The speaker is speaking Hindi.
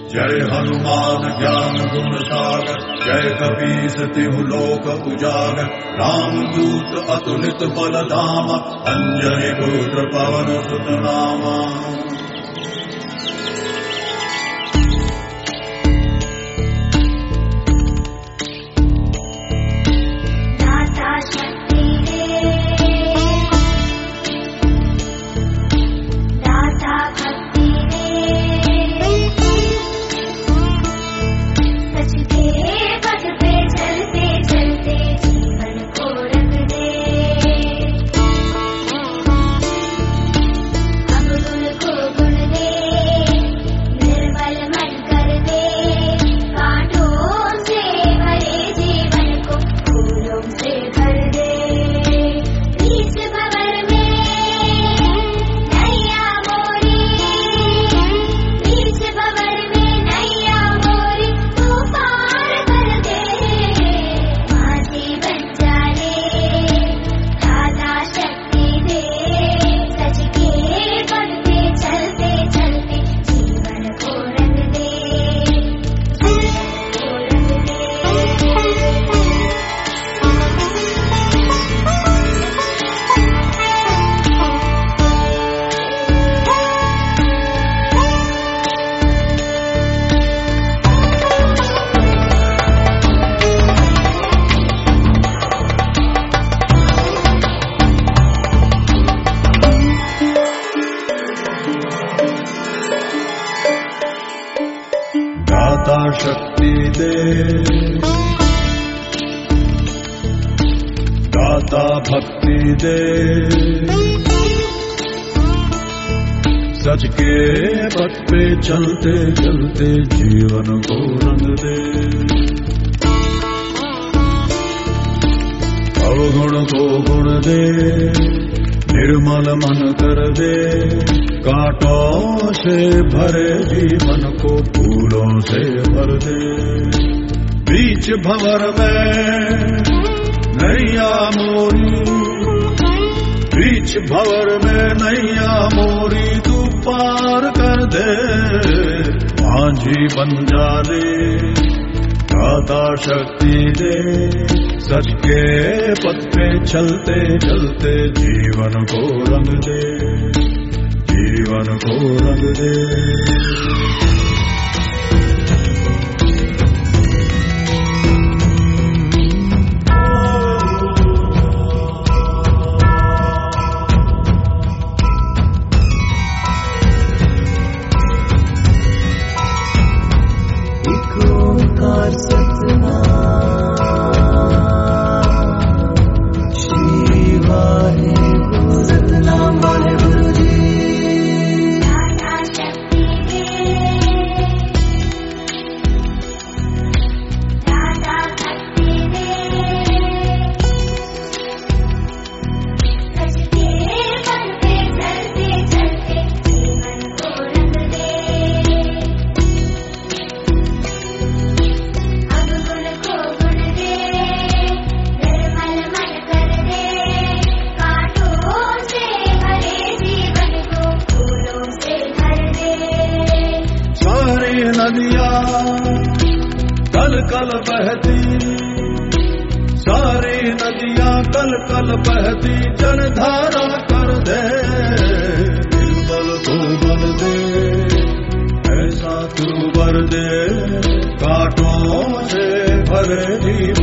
जय हनुमान ज्ञान गुण सागर, जय कपीस तिहु लोक उजागर। रामदूत अतुलित बल धामा, अंजनी पुत्र पवन सुत नामा। शक्ति दे, दाता भक्ति दे, सच के पथ पे चलते चलते जीवन को रंग दे। अवगुण को गुण दे, निर्मल मन कर दे। कांटों से भरे जीवन को फूलों से भर दे। बीच भंवर में नैया मोरी, बीच भंवर में नैया मोरी तू पार कर दे। माझी बन जा ले, दाता शक्ति दे, सच के पथ पे चलते चलते जीवन को रंग दे, जीवन को रंग दे। एक ओंकार सतनाम, श्री वाहेगुरु। सतनाम वाले गुरु जी। नदियाँ कल कल बहती, सारी नदियाँ कल कल बहती, जलधारा कर दे। निर्बल को बल दे, ऐसा तू वर दे। कांटों से भरे जीवन